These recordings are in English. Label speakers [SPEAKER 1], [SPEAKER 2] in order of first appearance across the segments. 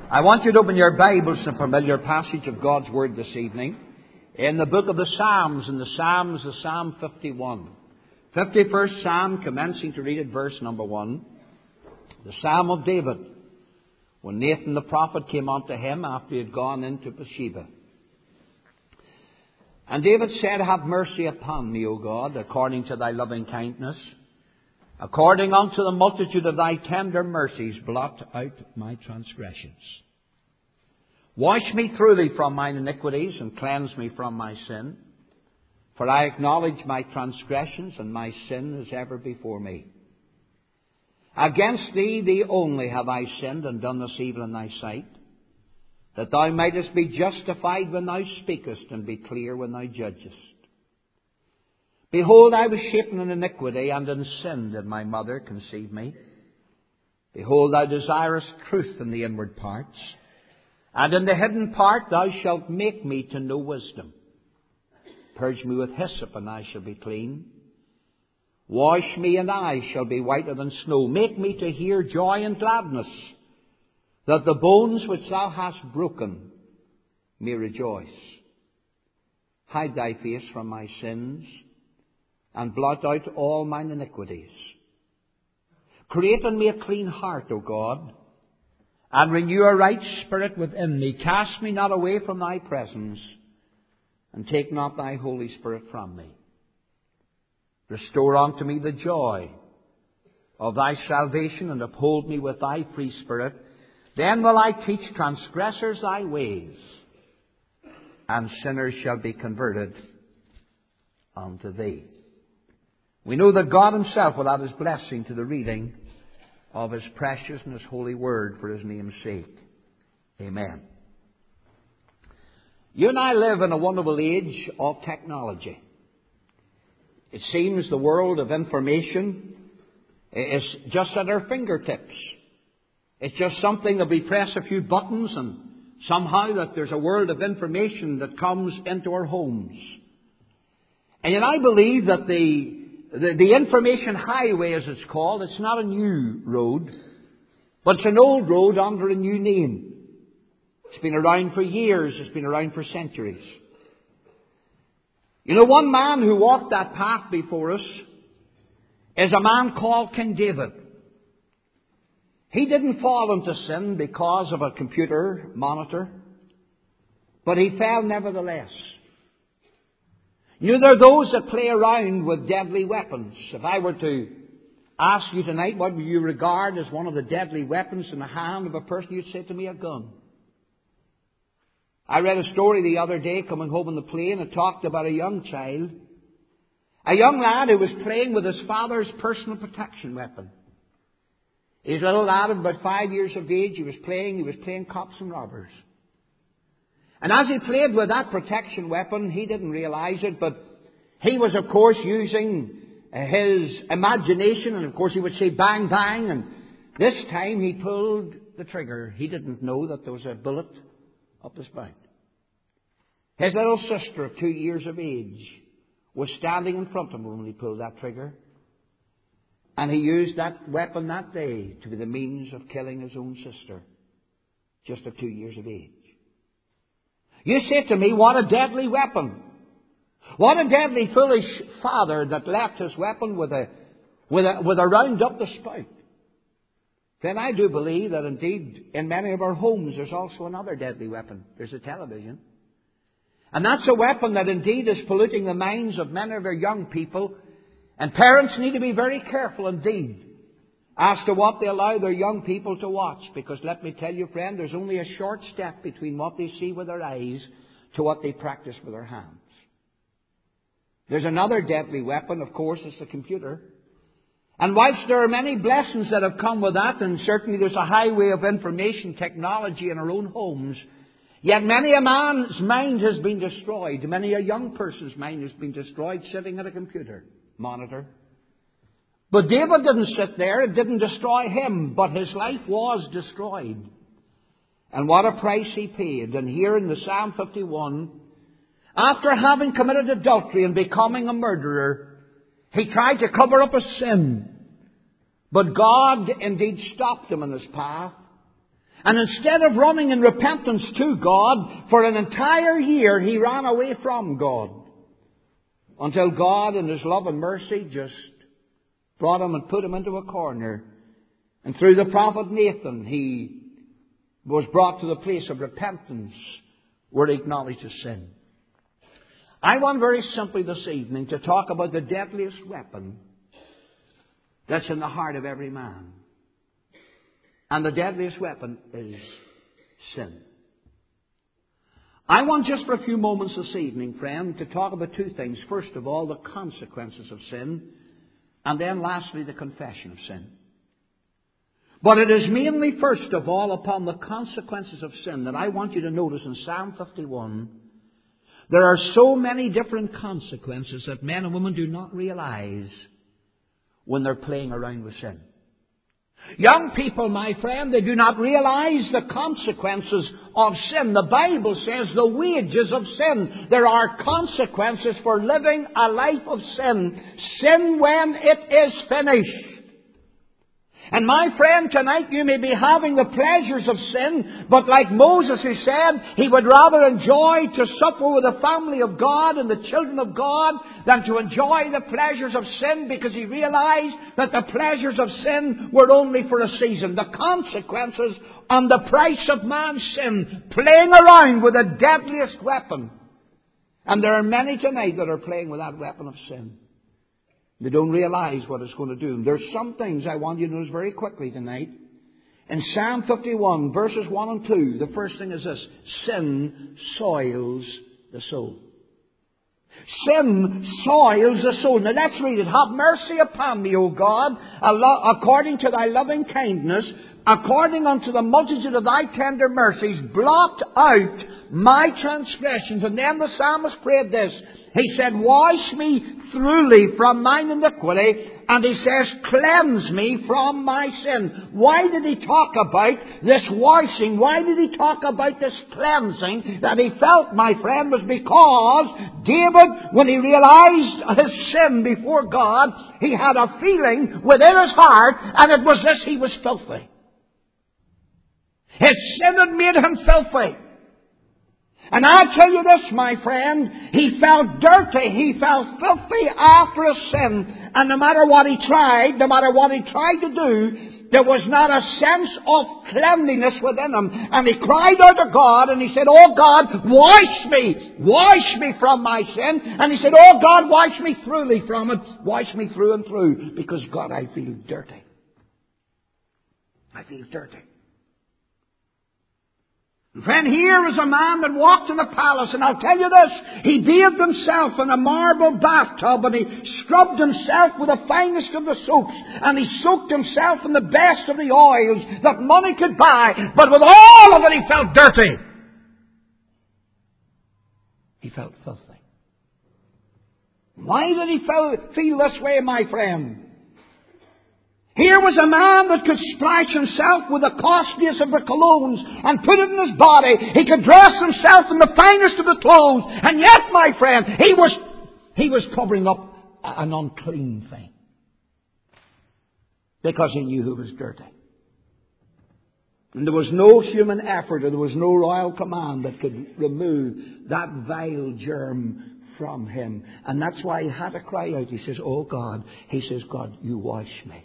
[SPEAKER 1] I want you to open your Bibles to a familiar passage of God's Word this evening in the book of the Psalms, the Psalm 51. 51st Psalm, commencing to read at verse number 1. The Psalm of David, when Nathan the prophet came unto him after he had gone into Bathsheba. And David said, Have mercy upon me, O God, according to thy loving kindness. According unto the multitude of thy tender mercies, blot out my transgressions. Wash me thoroughly from mine iniquities, and cleanse me from my sin. For I acknowledge my transgressions, and my sin is ever before me. Against thee only have I sinned, and done this evil in thy sight, that thou mightest be justified when thou speakest, and be clear when thou judgest. Behold, I was shapen in iniquity, and in sin did my mother conceive me. Behold, thou desirest truth in the inward parts, and in the hidden part thou shalt make me to know wisdom. Purge me with hyssop, and I shall be clean. Wash me, and I shall be whiter than snow. Make me to hear joy and gladness, that the bones which thou hast broken may rejoice. Hide thy face from my sins, and blot out all mine iniquities. Create in me a clean heart, O God, and renew a right spirit within me. Cast me not away from thy presence, and take not thy Holy Spirit from me. Restore unto me the joy of thy salvation, and uphold me with thy free spirit. Then will I teach transgressors thy ways, and sinners shall be converted unto thee. We know that God himself will add his blessing to the reading of his precious and his holy word for his name's sake. Amen. You and I live in a wonderful age of technology. It seems the world of information is just at our fingertips. It's just something that we press a few buttons and somehow that there's a world of information that comes into our homes. And yet I believe that the information highway, as it's called, it's not a new road, but it's an old road under a new name. It's been around for years. It's been around for centuries. You know, one man who walked that path before us is a man called King David. He didn't fall into sin because of a computer monitor, but he fell nevertheless. You know, there are those that play around with deadly weapons. If I were to ask you tonight, what would you regard as one of the deadly weapons in the hand of a person, you'd say to me, a gun. I read a story the other day coming home on the plane. It talked about a young child, a young lad who was playing with his father's personal protection weapon. His little lad of about 5 years of age, he was playing cops and robbers. And as he played with that protection weapon, he didn't realize it, but he was, of course, using his imagination, and of course he would say bang, bang, and this time he pulled the trigger. He didn't know that there was a bullet up his back. His little sister of 2 years of age was standing in front of him when he pulled that trigger. And he used that weapon that day to be the means of killing his own sister, just of 2 years of age. You say to me, what a deadly weapon. What a deadly foolish father that left his weapon with a round up the spout. Then I do believe that indeed in many of our homes there's also another deadly weapon. There's a television. And that's a weapon that indeed is polluting the minds of many of our young people. And parents need to be very careful indeed as to what they allow their young people to watch. Because let me tell you, friend, there's only a short step between what they see with their eyes to what they practice with their hands. There's another deadly weapon, of course, it's the computer. And whilst there are many blessings that have come with that, and certainly there's a highway of information technology in our own homes, yet many a man's mind has been destroyed. Many a young person's mind has been destroyed sitting at a computer monitor. But David didn't sit there. It didn't destroy him, but his life was destroyed. And what a price he paid. And here in the Psalm 51, after having committed adultery and becoming a murderer, he tried to cover up his sin. But God indeed stopped him in his path. And instead of running in repentance to God, for an entire year he ran away from God. Until God in His love and mercy just brought him and put him into a corner. And through the prophet Nathan, he was brought to the place of repentance where he acknowledged his sin. I want very simply this evening to talk about the deadliest weapon that's in the heart of every man. And the deadliest weapon is sin. I want just for a few moments this evening, friend, to talk about two things. First of all, the consequences of sin. And then lastly, the confession of sin. But it is mainly, first of all, upon the consequences of sin that I want you to notice in Psalm 51. There are so many different consequences that men and women do not realize when they're playing around with sin. Young people, my friend, they do not realize the consequences of sin. The Bible says the wages of sin. There are consequences for living a life of sin. Sin when it is finished. And my friend, tonight you may be having the pleasures of sin, but like Moses who said he would rather enjoy to suffer with the family of God and the children of God than to enjoy the pleasures of sin, because he realized that the pleasures of sin were only for a season. The consequences and the price of man's sin, playing around with the deadliest weapon. And there are many tonight that are playing with that weapon of sin. They don't realize what it's going to do. There's some things I want you to notice very quickly tonight. In Psalm 51, verses 1 and 2, the first thing is this: sin soils the soul. Sin soils the soul. Now let's read it. Have mercy upon me, O God, according to thy loving kindness, according unto the multitude of thy tender mercies, blot out my transgressions. And then the psalmist prayed this. He said, wash me thoroughly from mine iniquity. And he says, cleanse me from my sin. Why did he talk about this washing? Why did he talk about this cleansing that he felt, my friend? Was because David, when he realized his sin before God, he had a feeling within his heart, and it was this: he was filthy. His sin had made him filthy. And I tell you this, my friend, he felt dirty, he felt filthy after his sin. And no matter what he tried to do, there was not a sense of cleanliness within him. And he cried out to God and he said, oh God, wash me from my sin. And he said, oh God, wash me thoroughly from it, wash me through and through, because God, I feel dirty. I feel dirty. Friend, here was a man that walked in the palace, and I'll tell you this, he bathed himself in a marble bathtub, and he scrubbed himself with the finest of the soaps, and he soaked himself in the best of the oils that money could buy, but with all of it he felt dirty. He felt filthy. Why did he feel this way, my friend? Here was a man that could splash himself with the costliest of the colognes and put it in his body. He could dress himself in the finest of the clothes. And yet, my friend, he was covering up an unclean thing. Because he knew he was dirty. And there was no human effort, or there was no royal command that could remove that vile germ from him. And that's why he had to cry out. He says, oh God, God, you wash me.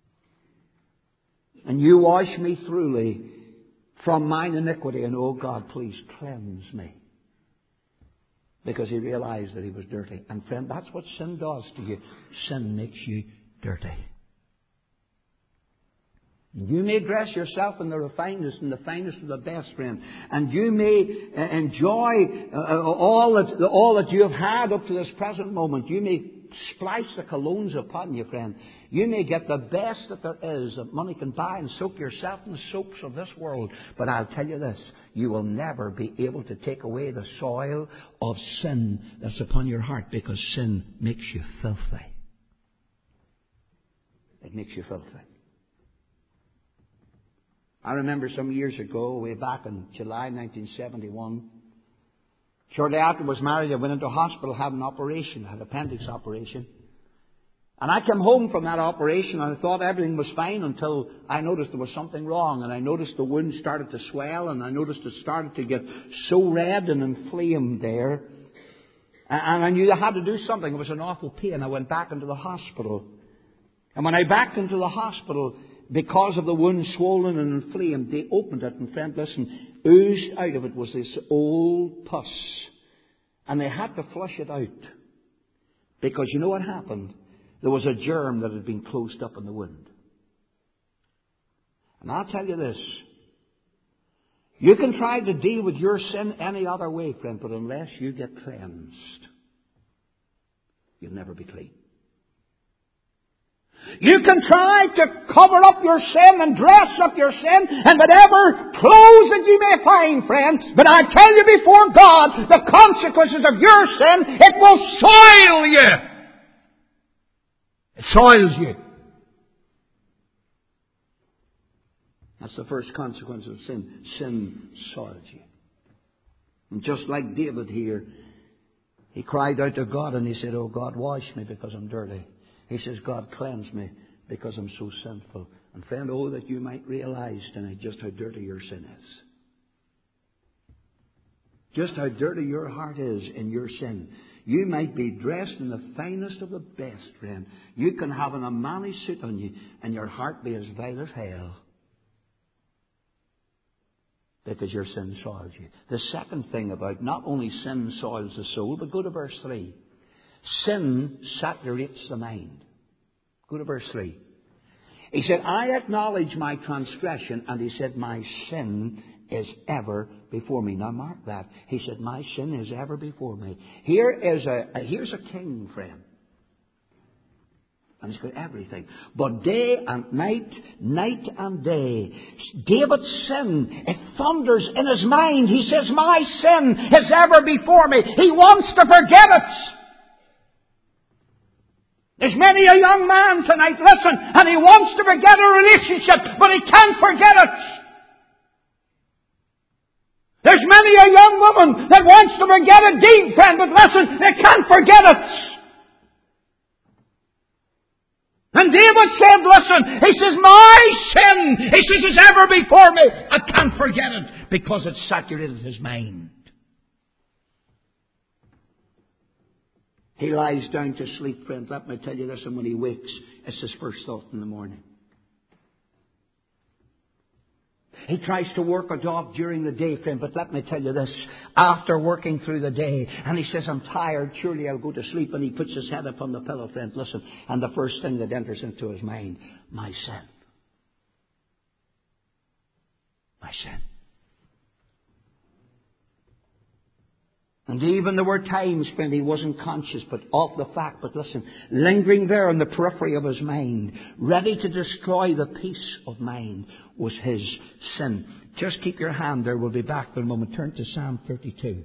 [SPEAKER 1] And you wash me thoroughly from mine iniquity. And oh God, please cleanse me. Because he realized that he was dirty. And friend, that's what sin does to you. Sin makes you dirty. You may dress yourself in the finest and the finest of the best, friend. And you may enjoy all that you have had up to this present moment. You may splice the colognes upon you, friend. You may get the best that there is that money can buy and soak yourself in the soaps of this world. But I'll tell you this, you will never be able to take away the soil of sin that's upon your heart, because sin makes you filthy. It makes you filthy. I remember some years ago, way back in July 1971, shortly after I was married, I went into hospital, had an operation, had an appendix operation. And I came home from that operation and I thought everything was fine until I noticed there was something wrong. And I noticed the wound started to swell and I noticed it started to get so red and inflamed there. And I knew I had to do something. It was an awful pain. I went back into the hospital. And when I backed into the hospital, because of the wound swollen and inflamed, they opened it. And friend, listen, oozed out of it was this old pus. And they had to flush it out. Because you know what happened? There was a germ that had been closed up in the wound. And I'll tell you this. You can try to deal with your sin any other way, friend, but unless you get cleansed, you'll never be clean. You can try to cover up your sin and dress up your sin and whatever clothes that you may find, friend, but I tell you before God, the consequences of your sin, it will soil you. It soils you. That's the first consequence of sin. Sin soils you. And just like David here, he cried out to God and he said, "Oh God, wash me because I'm dirty." He says, "God, cleanse me because I'm so sinful." And friend, oh, that you might realize tonight just how dirty your sin is. Just how dirty your heart is in your sin. You might be dressed in the finest of the best, friend. You can have an Armani suit on you and your heart be as vile as hell. Because your sin soils you. The second thing about not only sin soils the soul, but go to verse 3. Sin saturates the mind. Go to verse 3. He said, "I acknowledge my transgression," and he said, "my sin is ever before me." Now mark that. He said, "My sin is ever before me." Here's a king, friend. And he's got everything. But day and night, night and day, David's sin, it thunders in his mind. He says, "My sin is ever before me." He wants to forget it. There's many a young man tonight, listen, and he wants to forget a relationship, but he can't forget it. There's many a young woman that wants to forget a deed, friend, but listen, they can't forget it. And David said, listen, he says, "My sin," he says, "is ever before me." I can't forget it because it's saturated his mind. He lies down to sleep, friend. Let me tell you this, and when he wakes, it's his first thought in the morning. He tries to work it off during the day, friend, but let me tell you this. After working through the day, and he says, "I'm tired, surely I'll go to sleep," and he puts his head upon the pillow, friend, listen, and the first thing that enters into his mind, my sin. My sin. And even there were times, friend, he wasn't conscious but of the fact, but listen, lingering there on the periphery of his mind, ready to destroy the peace of mind, was his sin. Just keep your hand there. We'll be back in a moment. Turn to Psalm 32.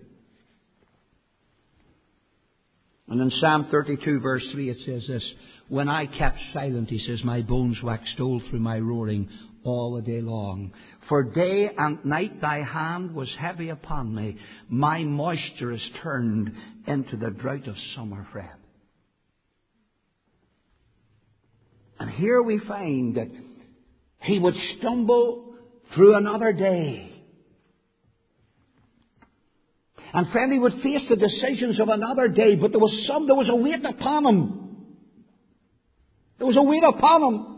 [SPEAKER 1] And in Psalm 32, verse 3, it says this, "When I kept silent," he says, "my bones waxed old through my roaring all the day long. For day and night thy hand was heavy upon me. My moisture is turned into the drought of summer," friend. And here we find that he would stumble through another day. And friend, he would face the decisions of another day, but there was a weight upon him. There was a weight upon him.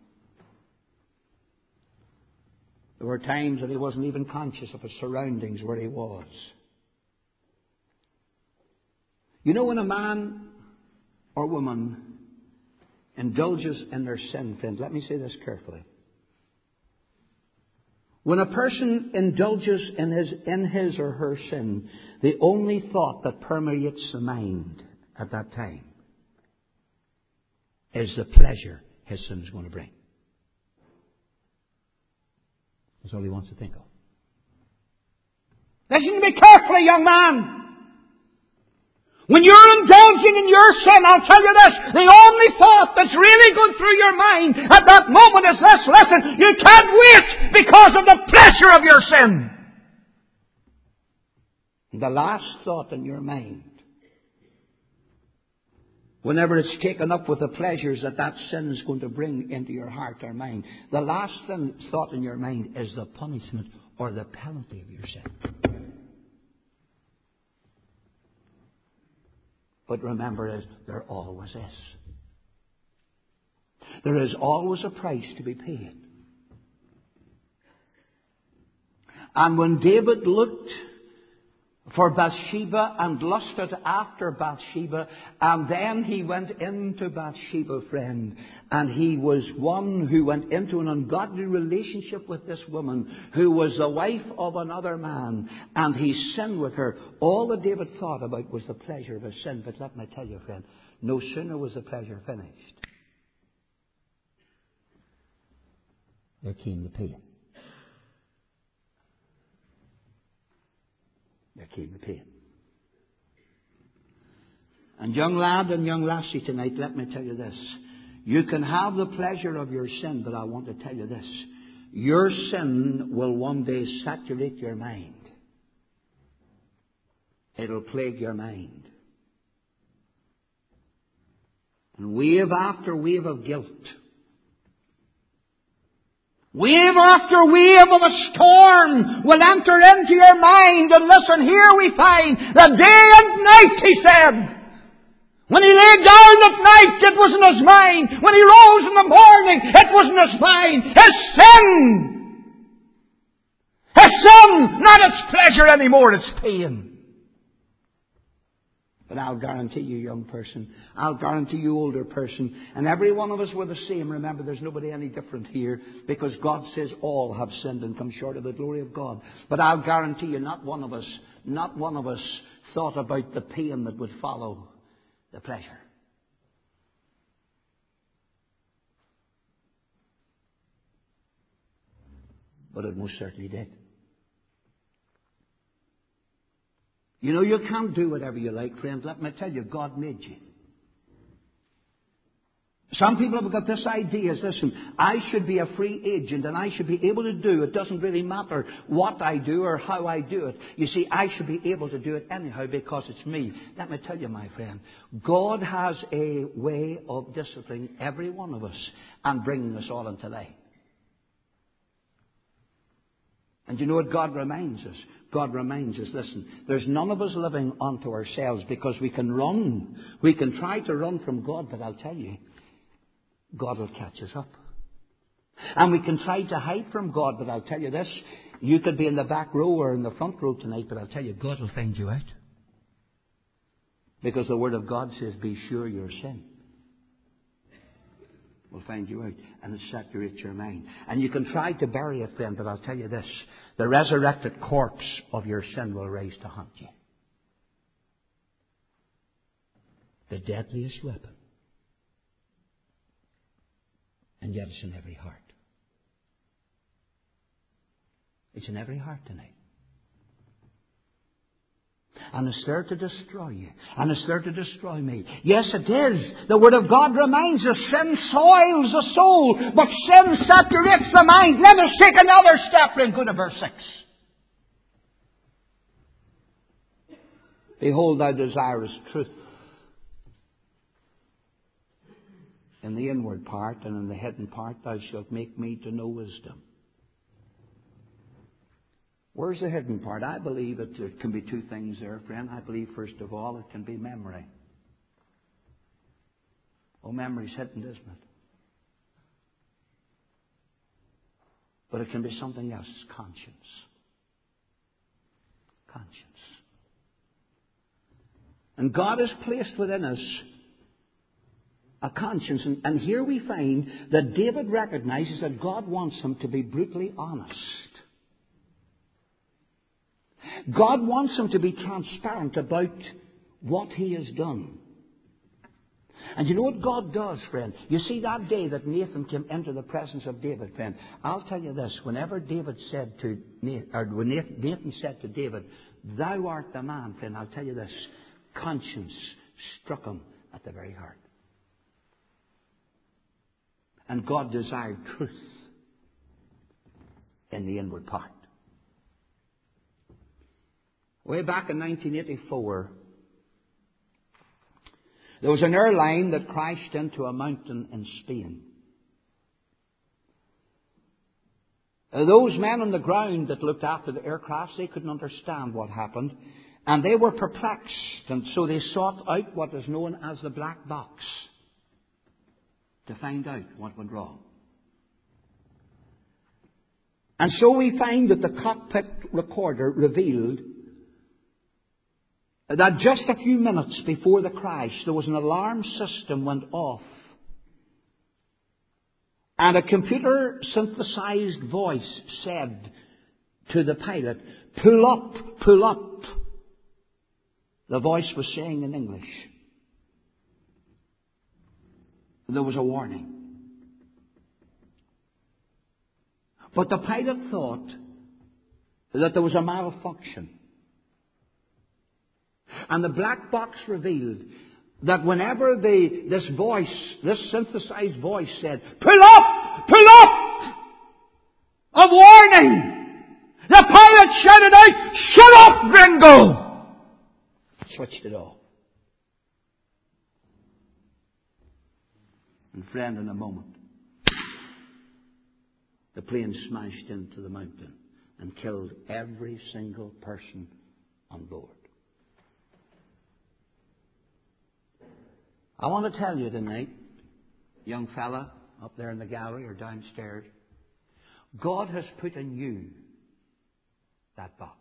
[SPEAKER 1] There were times that he wasn't even conscious of his surroundings where he was. You know, when a man or woman indulges in their sin, friend, let me say this carefully. When a person indulges in his or her sin, the only thought that permeates the mind at that time is the pleasure his sin is going to bring. That's all he wants to think of. Listen to me carefully, young man. When you're indulging in your sin, I'll tell you this, the only thought that's really going through your mind at that moment is this, listen, you can't wait because of the pleasure of your sin. And the last thought in your mind Whenever it's taken up with the pleasures that sin is going to bring into your heart or mind, the last thought in your mind is the punishment or the penalty of your sin. But remember, there always is. There is always a price to be paid. And when David looked for Bathsheba and lusted after Bathsheba, and then he went into Bathsheba, friend, and he was one who went into an ungodly relationship with this woman who was the wife of another man, and he sinned with her. All that David thought about was the pleasure of his sin. But let me tell you, friend, no sooner was the pleasure finished, there came the pain. There came the pain. And young lad and young lassie tonight, let me tell you this. You can have the pleasure of your sin, but I want to tell you this. Your sin will one day saturate your mind. It'll plague your mind. And wave after wave of guilt, wave after wave of a storm will enter into your mind. And listen, here we find that day and night, he said. When he lay down at night, it wasn't his mind. When he rose in the morning, it wasn't his mind. His sin! His sin! Not its pleasure anymore, its pain. But I'll guarantee you, young person, I'll guarantee you, older person, and every one of us were the same. Remember, there's nobody any different here, because God says all have sinned and come short of the glory of God. But I'll guarantee you, not one of us thought about the pain that would follow the pleasure. But it most certainly did. You know, you can't do whatever you like, friends. Let me tell you, God made you. Some people have got this idea, listen, I should be a free agent and I should be able to do, it doesn't really matter what I do or how I do it. You see, I should be able to do it anyhow because it's me. Let me tell you, my friend, God has a way of disciplining every one of us and bringing us all into light. And you know what God reminds us? God reminds us, listen, there's none of us living unto ourselves, because we can run. We can try to run from God, but I'll tell you, God will catch us up. And we can try to hide from God, but I'll tell you this, you could be in the back row or in the front row tonight, but I'll tell you, God will find you out. Because the Word of God says, be sure your sin will find you out, and it saturates your mind. And you can try to bury it, friend, but I'll tell you this, the resurrected corpse of your sin will rise to haunt you. The deadliest weapon. And yet it's in every heart. It's in every heart tonight. And it's there to destroy you. And it's there to destroy me. Yes, it is. The Word of God reminds us sin soils the soul, but sin saturates the mind. Let us take another step and go to verse 6. Behold, thou desirest truth in the inward part, and in the hidden part thou shalt make me to know wisdom. Where's the hidden part? I believe that there can be two things there, friend. I believe, first of all, it can be memory. Oh, memory's hidden, isn't it? But it can be something else, conscience. Conscience. And God has placed within us a conscience. And here we find that David recognizes that God wants him to be brutally honest. God wants him to be transparent about what he has done. And you know what God does, friend? You see, that day that Nathan came into the presence of David, friend, I'll tell you this, whenever David said to when Nathan said to David, thou art the man, friend, I'll tell you this, conscience struck him at the very heart. And God desired truth in the inward part. Way back in 1984, There was an airline that crashed into a mountain in Spain. Those men on the ground that looked after the aircraft, they couldn't understand what happened. And they were perplexed. And so they sought out what is known as the black box to find out what went wrong. And so we find that the cockpit recorder revealed that just a few minutes before the crash, there was an alarm system went off. And a computer-synthesized voice said to the pilot, "Pull up, pull up." The voice was saying in English. There was a warning. But the pilot thought that there was a malfunction. And the black box revealed that whenever this synthesized voice said, "Pull up! Pull up!" a warning, the pilot shouted out, "Shut up, gringo!" Switched it off. And friend, in a moment, the plane smashed into the mountain and killed every single person on board. I want to tell you tonight, young fella up there in the gallery or downstairs, God has put in you that box.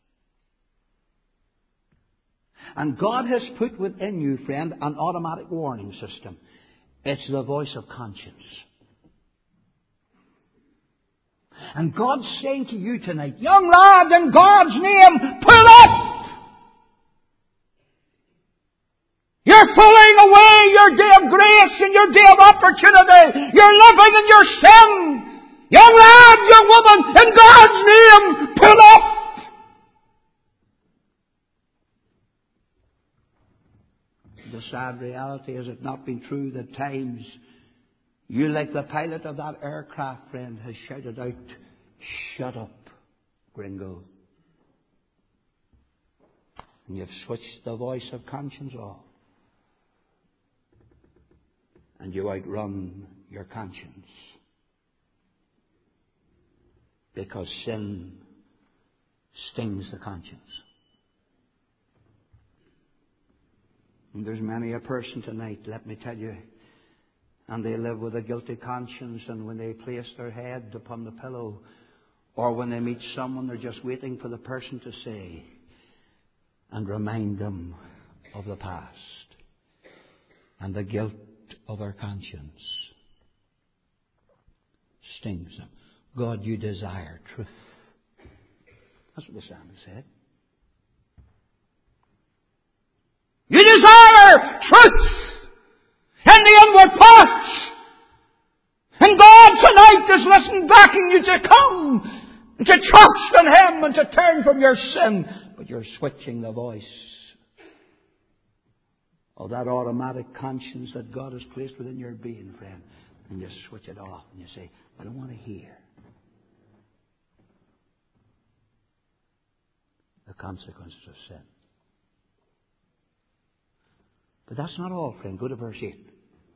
[SPEAKER 1] And God has put within you, friend, an automatic warning system. It's the voice of conscience. And God's saying to you tonight, young lad, in God's name, pull up! You're pulling away your day of grace and your day of opportunity. You're living in your sin. Young lad, young woman, in God's name, pull up! The sad reality is it not been true that times you, like the pilot of that aircraft, friend, has shouted out, "Shut up, gringo." And you've switched the voice of conscience off. And you outrun your conscience. Because sin stings the conscience. And there's many a person tonight, let me tell you, and they live with a guilty conscience, and when they place their head upon the pillow, or when they meet someone, they're just waiting for the person to say and remind them of the past and the guilt of their conscience stings them. God, you desire truth. That's what the psalmist said. You desire truth in the inward parts. And God tonight is listening, backing you to come, to trust in Him and to turn from your sin. But you're switching the voice of that automatic conscience that God has placed within your being, friend. And you switch it off and you say, "I don't want to hear the consequences of sin." But that's not all, friend. Go to verse 8.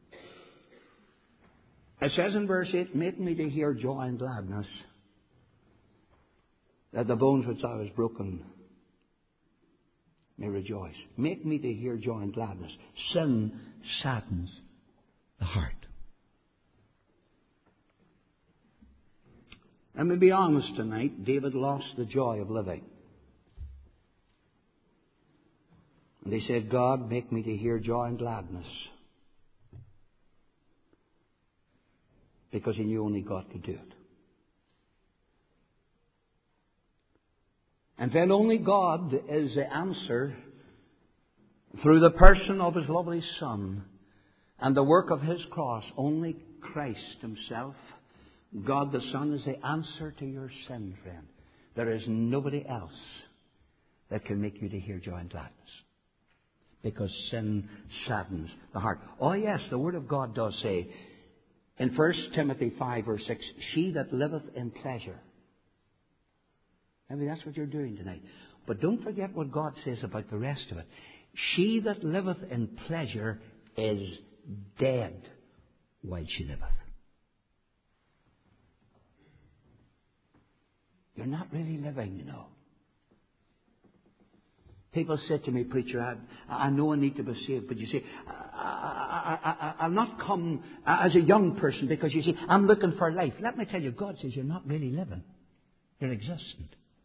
[SPEAKER 1] It says in verse 8, "Make me to hear joy and gladness, that the bones which thou hast broken may rejoice." Make me to hear joy and gladness. Sin saddens the heart. Let me be honest tonight. David lost the joy of living. And he said, "God, make me to hear joy and gladness." Because he knew only God could do it. And then only God is the answer through the person of His lovely Son and the work of His cross. Only Christ Himself, God the Son, is the answer to your sin, friend. There is nobody else that can make you to hear joy and gladness. Because sin saddens the heart. Oh yes, the Word of God does say in 1 Timothy 5 verse 6, "She that liveth in pleasure." Maybe that's what you're doing tonight. But don't forget what God says about the rest of it. "She that liveth in pleasure is dead while she liveth. You're not really living, you know. People say to me, preacher, I know I need to be saved, but you see, I'll not come as a young person because, you see, I'm looking for life. Let me tell you, God says you're not really living. You're existing.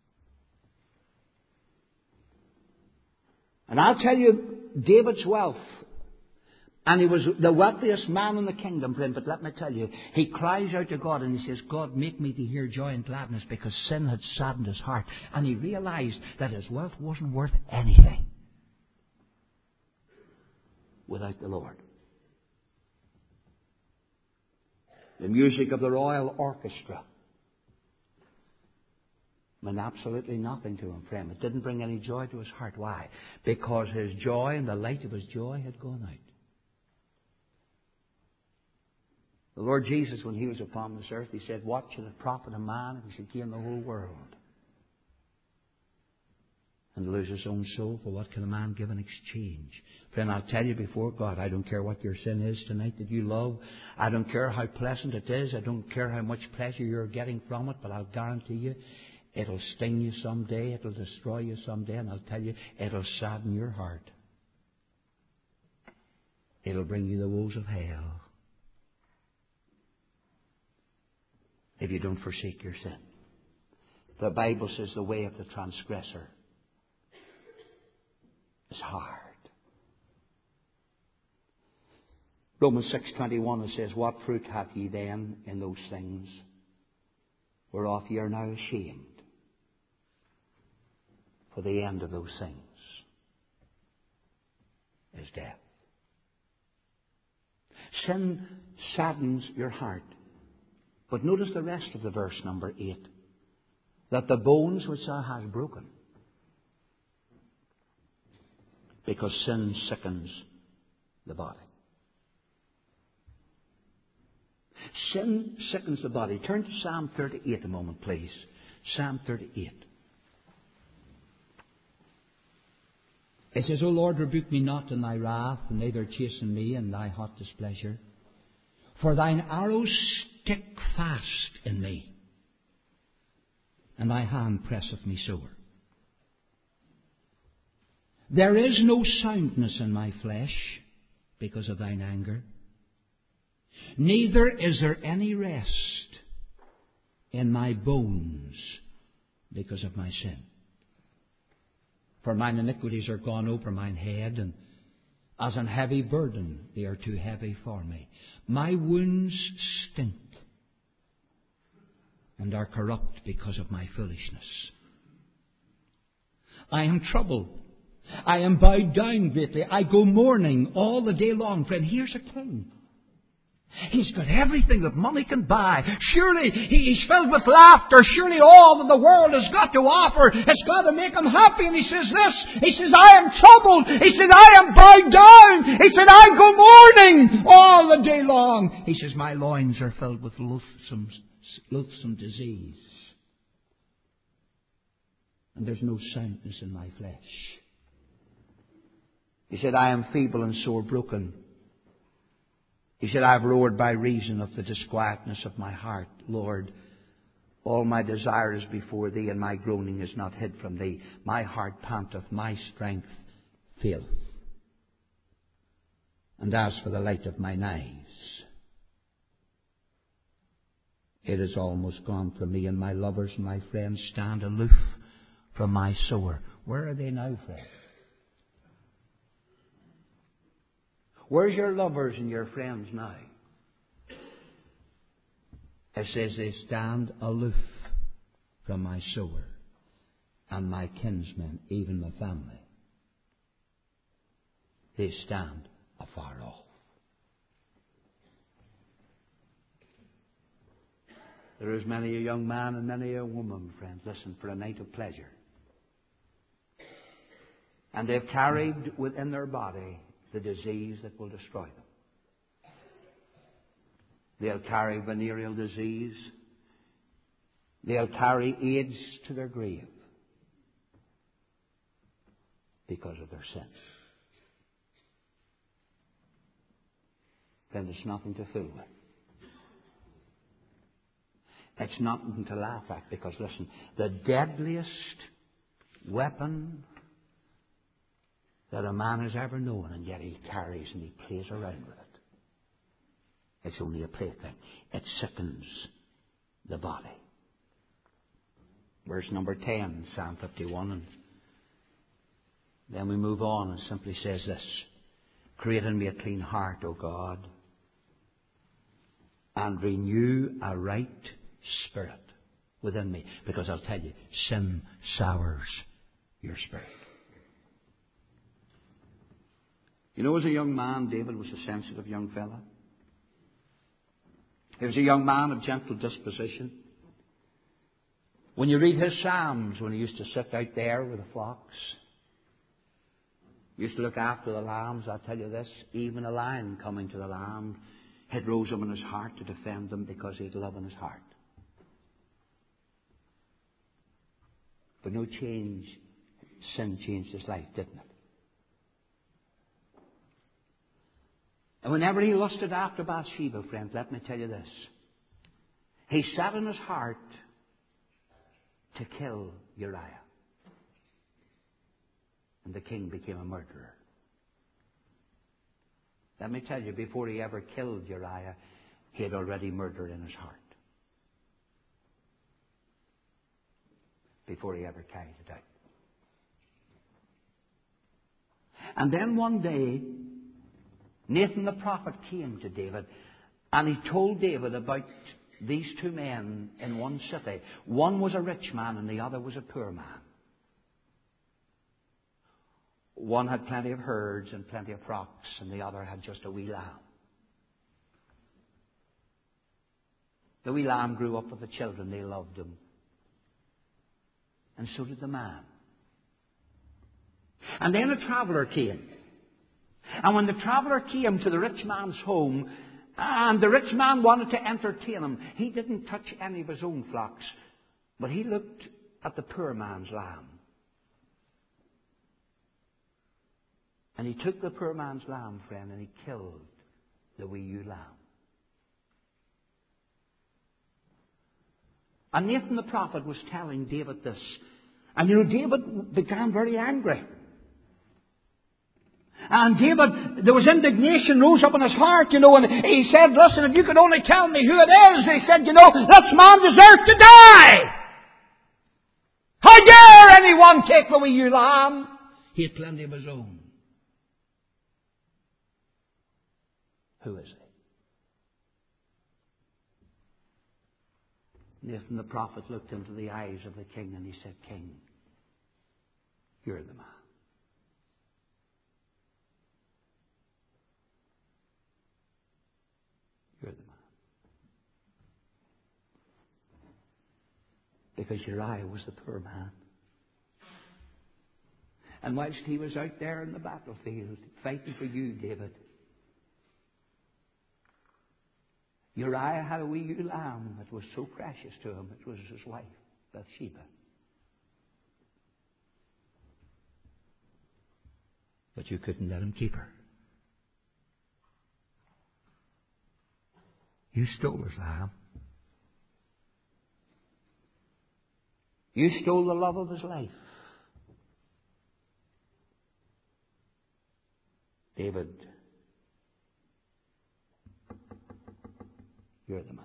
[SPEAKER 1] And I'll tell you, David's wealth, and he was the wealthiest man in the kingdom, friend, but let me tell you, he cries out to God and he says, God, make me to hear joy and gladness, because sin had saddened his heart. And he realized that his wealth wasn't worth anything without the Lord. The music of the Royal Orchestra meant absolutely nothing to him, friend. It didn't bring any joy to his heart. Why? Because his joy and the light of his joy had gone out. The Lord Jesus, when he was upon this earth, he said, what should it profit a man if he should gain the whole world and lose his own soul? For what can a man give in exchange? Friend, I'll tell you before God, I don't care what your sin is tonight that you love. I don't care how pleasant it is. I don't care how much pleasure you're getting from it. But I'll guarantee you, it'll sting you someday. It'll destroy you someday. And I'll tell you, it'll sadden your heart. It'll bring you the woes of hell if you don't forsake your sin. The Bible says the way of the transgressor is hard. Romans 6:21, it says, what fruit have ye then in those things whereof ye are now ashamed? For the end of those things is death. Sin saddens your heart. But notice the rest of the verse, number 8. That the bones which thou hast broken, because sin sickens the body. Sin sickens the body. Turn to Psalm 38 a moment, please. Psalm 38. It says, O Lord, rebuke me not in thy wrath, and neither chasten me in thy hot displeasure. For thine arrows stick fast in me, and thy hand presseth me sore. There is no soundness in my flesh because of thine anger, neither is there any rest in my bones because of my sin. For mine iniquities are gone over mine head, and as an heavy burden they are too heavy for me. My wounds stink and are corrupt because of my foolishness. I am troubled. I am bowed down greatly. I go mourning all the day long. Friend, here's a king. He's got everything that money can buy. Surely he's filled with laughter. Surely all that the world has got to offer has got to make him happy. And he says this. He says, I am troubled. He said, I am bowed down. He said, I go mourning all the day long. He says, my loins are filled with loathsome disease, and there's no soundness in my flesh. He said, I am feeble and sore broken. He said, I have roared by reason of the disquietness of my heart. Lord, all my desire is before thee, and my groaning is not hid from thee. My heart panteth, my strength faileth. And as for the light of mine eyes, it is almost gone from me, and my lovers and my friends stand aloof from my sore. Where are they now, friend? Where's your lovers and your friends now? It says they stand aloof from my sore, and my kinsmen, even my family. They stand afar off. There is many a young man and many a woman, friends, listen, for a night of pleasure. And they've carried within their body the disease that will destroy them. They'll carry venereal disease. They'll carry AIDS to their grave because of their sin. Friend, it's nothing to fool with. It's nothing to laugh at, because listen, the deadliest weapon that a man has ever known, and yet he carries and he plays around with it. It's only a plaything. It sickens the body. Verse number 10, Psalm 51, and then we move on and simply says this: create in me a clean heart, O God, and renew a right spirit within me. Because I'll tell you, sin sours your spirit. You know, as a young man, David was a sensitive young fella. He was a young man of gentle disposition. When you read his Psalms, when he used to sit out there with the flocks, he used to look after the lambs, I'll tell you this, even a lion coming to the lamb, it rose up in his heart to defend them, because he had love in his heart. But no change, sin changed his life, didn't it? And whenever he lusted after Bathsheba, friend, let me tell you this: he set in his heart to kill Uriah. And the king became a murderer. Let me tell you, before he ever killed Uriah, he had already murdered in his heart. Before he ever carried it out. And then one day, Nathan the prophet came to David, and he told David about these two men in one city. One was a rich man and the other was a poor man. One had plenty of herds and plenty of flocks, and the other had just a wee lamb. The wee lamb grew up with the children. They loved him. And so did the man. And then a traveller came. And when the traveller came to the rich man's home, and the rich man wanted to entertain him, he didn't touch any of his own flocks, but he looked at the poor man's lamb. And he took the poor man's lamb, friend, and he killed the wee ewe lamb. And Nathan the prophet was telling David this. And you know, David began very angry. And David, there was indignation rose up in his heart, you know, and he said, listen, if you could only tell me who it is. He said, you know, this man deserves to die. How dare anyone take the wee ewe lamb? He had plenty of his own. Who is he? Nathan the prophet looked into the eyes of the king and he said, King, you're the man. You're the man. Because Uriah was the poor man. And whilst he was out there in the battlefield fighting for you, David, Uriah had a wee ewe lamb that was so precious to him. It was his wife, Bathsheba. But you couldn't let him keep her. You stole his lamb. You stole the love of his life. David, you're the man.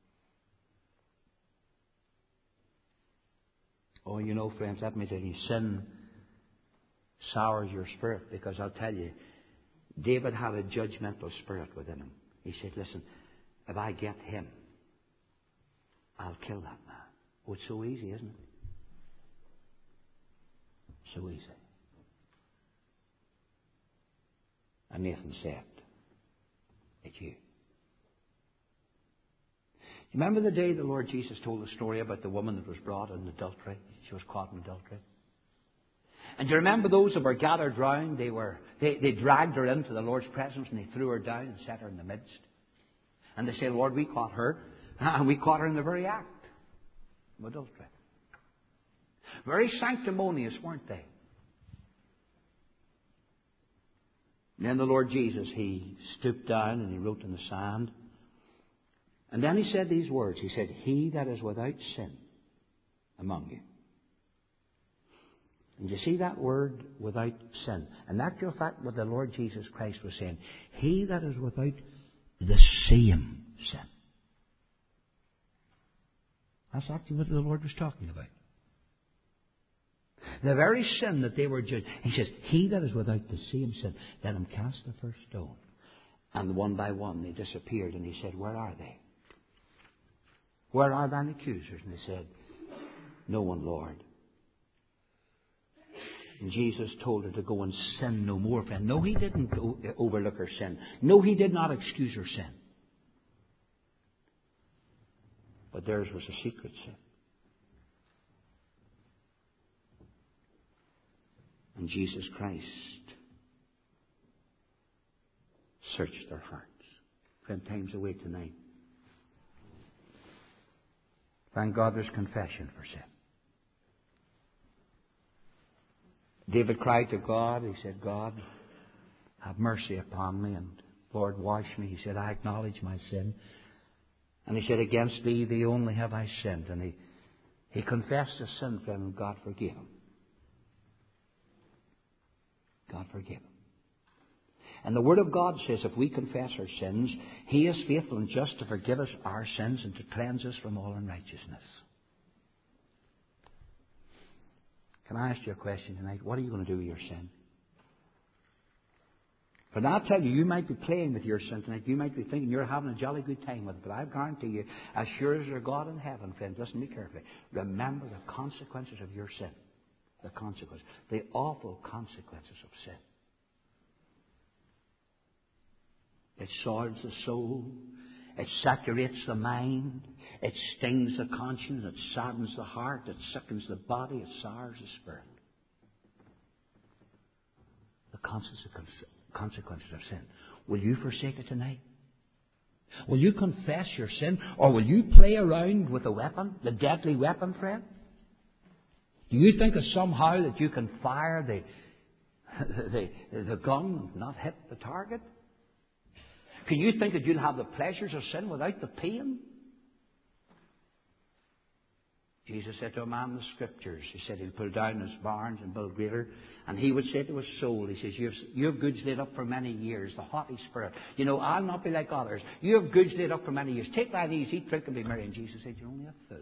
[SPEAKER 1] Oh, you know, friends, let me tell you, sin sours your spirit, because I'll tell you, David had a judgmental spirit within him. He said, listen, if I get him, I'll kill that man. Oh, it's so easy, isn't it? So easy. And Nathan said, it's you. You remember the day the Lord Jesus told the story about the woman that was brought in adultery? She was caught in adultery. And do you remember those that were gathered round? They dragged her into the Lord's presence and they threw her down and set her in the midst. And they said, Lord, we caught her. And we caught her in the very act of adultery. Very sanctimonious, weren't they? And then the Lord Jesus, He stooped down and He wrote in the sand. And then He said these words. He said, "He that is without sin among you." And you see that word, without sin. And that's in fact what the Lord Jesus Christ was saying. He that is without the same sin. That's actually what the Lord was talking about. The very sin that they were judged. He says, "He that is without the same sin, let him cast the first stone." And one by one they disappeared. And He said, "Where are they? Where are thine accusers?" And they said, "No one, Lord." And Jesus told her to go and sin no more, friend. No, He didn't overlook her sin. No, He did not excuse her sin. But theirs was a secret sin. And Jesus Christ searched their hearts. Friend, time's away tonight. Thank God there's confession for sin. David cried to God. He said, "God, have mercy upon me, and Lord, wash me." He said, "I acknowledge my sin." And he said, "Against Thee, Thee only have I sinned." And he confessed his sin, friend, and God forgave him. God forgave him. And the Word of God says if we confess our sins, He is faithful and just to forgive us our sins and to cleanse us from all unrighteousness. Can I ask you a question tonight? What are you going to do with your sin? But I'll tell you, you might be playing with your sin tonight. You might be thinking you're having a jolly good time with it. But I guarantee you, as sure as there's God in heaven, friends, listen to me carefully. Remember the consequences of your sin. The consequences. The awful consequences of sin. It soils the soul. It saturates the mind. It stings the conscience. It saddens the heart. It sickens the body. It sours the spirit. The consequences of sin. Will you forsake it tonight? Will you confess your sin? Or will you play around with the weapon, the deadly weapon, friend? Do you think that somehow that you can fire the gun and not hit the target? Can you think that you'll have the pleasures of sin without the pain? Jesus said to a man in the Scriptures, He said he'll pull down his barns and build greater. And he would say to his soul, He says, you have goods laid up for many years, the haughty spirit. You know, I'll not be like others. You have goods laid up for many years. Take thine ease, eat, drink, and be merry. And Jesus said, you're only a fool.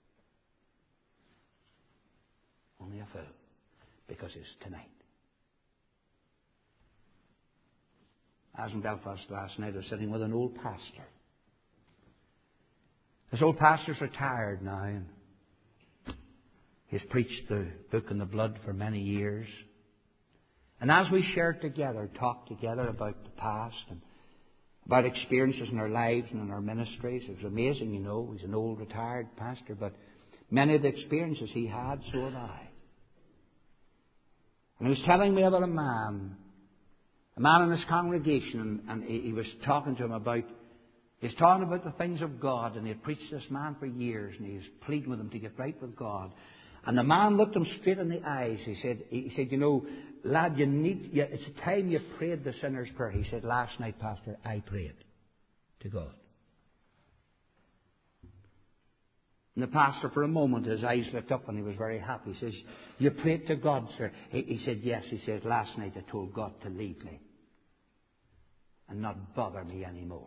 [SPEAKER 1] Only a fool. Because it's tonight. I was in Belfast last night. I was sitting with an old pastor. This old pastor's retired now, and he's preached the book and the blood for many years. And as we shared together, talked together about the past and about experiences in our lives and in our ministries, it was amazing, you know. He's an old retired pastor, but many of the experiences he had, so had I. And he was telling me about a man in his congregation, and he was talking to him about, he's talking about the things of God, and he had preached this man for years, and he was pleading with him to get right with God. And the man looked him straight in the eyes. He said, you know, lad, it's a time you prayed the sinner's prayer. He said, last night, Pastor, I prayed to God. And the pastor, for a moment, his eyes lit up and he was very happy. He says, you prayed to God, sir? He said, yes. He said, last night I told God to leave me and not bother me anymore.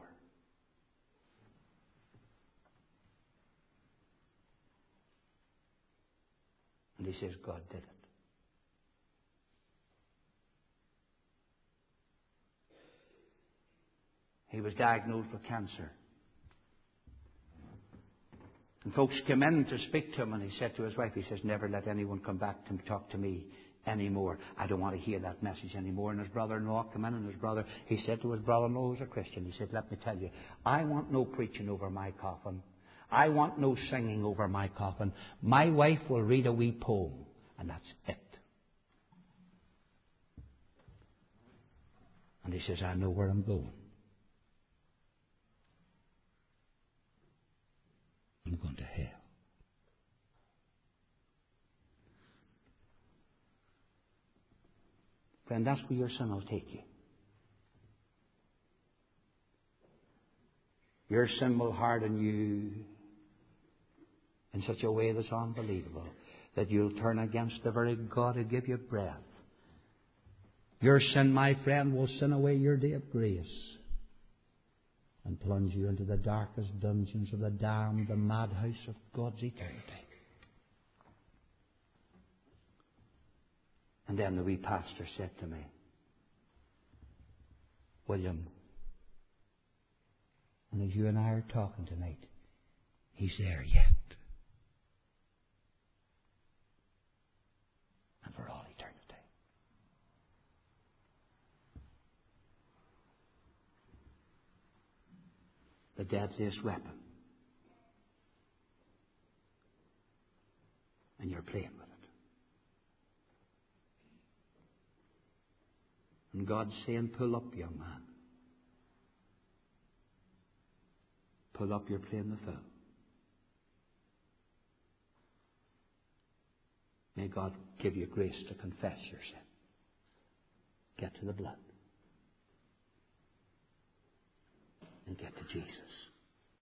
[SPEAKER 1] And he says, God did it. He was diagnosed with cancer. And folks came in to speak to him, and he said to his wife, he says, never let anyone come back to talk to me anymore. I don't want to hear that message anymore. And his brother-in-law came in, and he said to his brother-in-law, who's a Christian, he said, let me tell you, I want no preaching over my coffin. I want no singing over my coffin. My wife will read a wee poem, and that's it. And he says, I know where I'm going. I'm going to hell. Friend, that's where your sin will take you. your sin will harden you in such a way that's unbelievable that you'll turn against the very God who gave you breath. Your sin, my friend, will sin away your day of grace and plunge you into the darkest dungeons of the damned, the madhouse of God's eternity. And then the wee pastor said to me, William, and as you and I are talking tonight, he's there yet. And for all eternity. The deadliest weapon. And you're playing with it. And God's saying, pull up, young man. Pull up, you're playing the fool. May God give you grace to confess your sin. Get to the blood. And get to Jesus.